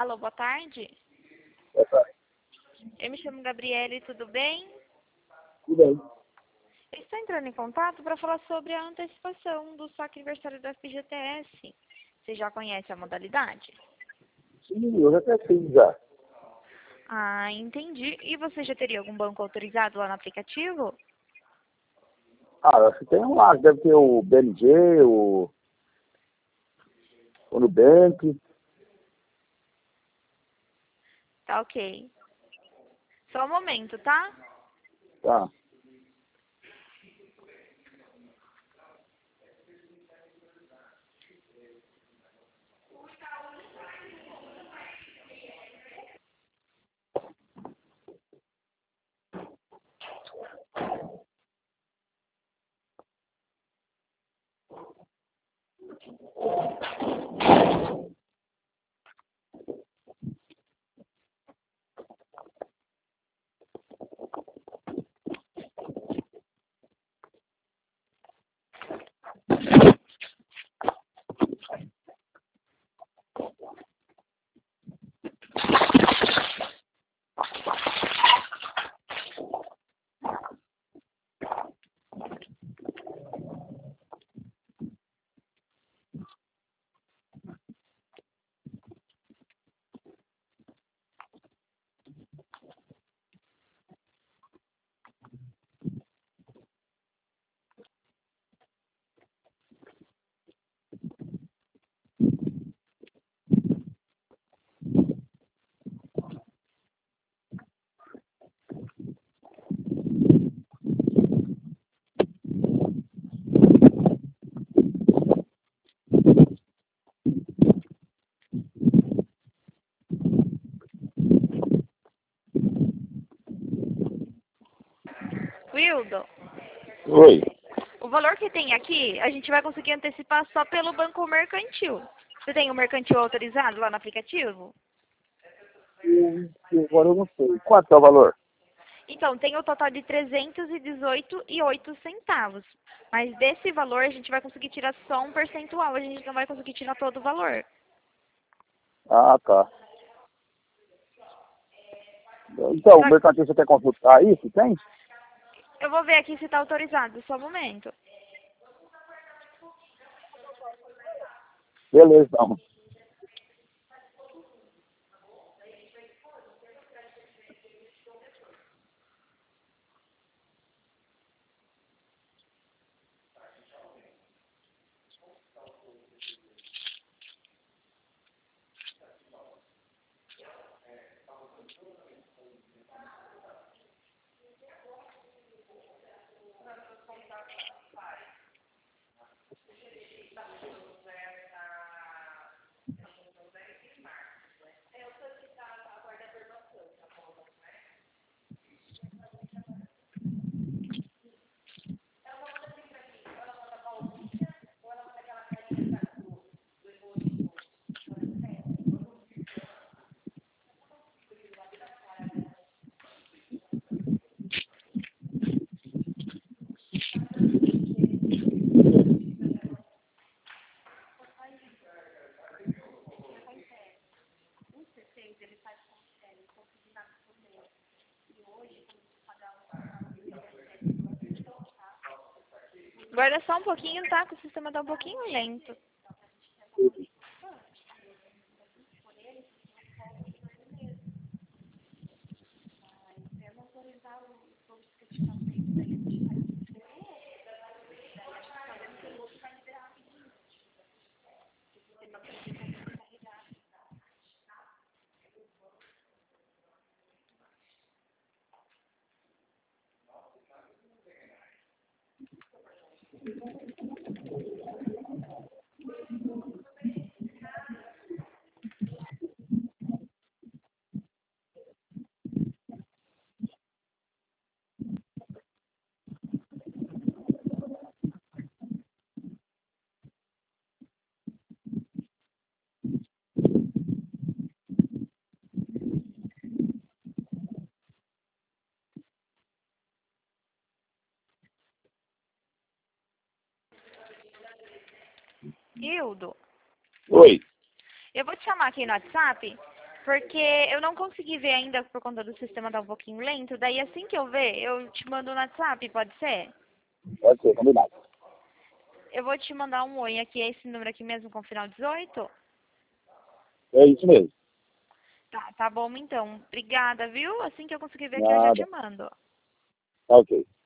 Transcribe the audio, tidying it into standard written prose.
Alô, boa tarde. Boa tarde. Eu me chamo Gabriele, tudo bem? Tudo bem. Eu estou entrando em contato para falar sobre a antecipação do saque aniversário da FGTS. Você já conhece a modalidade? Sim, eu já até fiz já. Ah, entendi. E você já teria algum banco autorizado lá no aplicativo? Acho que tem um lá, deve ter o BMG, o Nubank. Tá ok. Só um momento, tá? Tá. Wildo, Oi. o valor que tem aqui, a gente vai conseguir antecipar só pelo banco mercantil. Você tem o mercantil autorizado lá no aplicativo? Agora eu não sei. Quanto é o valor? Então, tem o total de 318,08. Mas desse valor a gente vai conseguir tirar só um percentual, a gente não vai conseguir tirar todo o valor. Ah, tá. Então, o Só- mercantil você quer consultar isso? Tem? Eu vou ver aqui se está autorizado, só um momento. Beleza, então. Guarda só um pouquinho, tá? Que o sistema tá um pouquinho lento. Hildo, Oi. eu vou te chamar aqui no WhatsApp Porque eu não consegui ver ainda por conta do sistema tá um pouquinho lento. Daí assim que eu ver, eu te mando no WhatsApp, pode ser? Pode ser, combinado. Eu vou te mandar um oi aqui, é esse número aqui mesmo com o final 18? É isso mesmo. Tá bom então. Obrigada, viu? Assim que eu conseguir ver aqui, eu já te Nada. mando. Tá ok.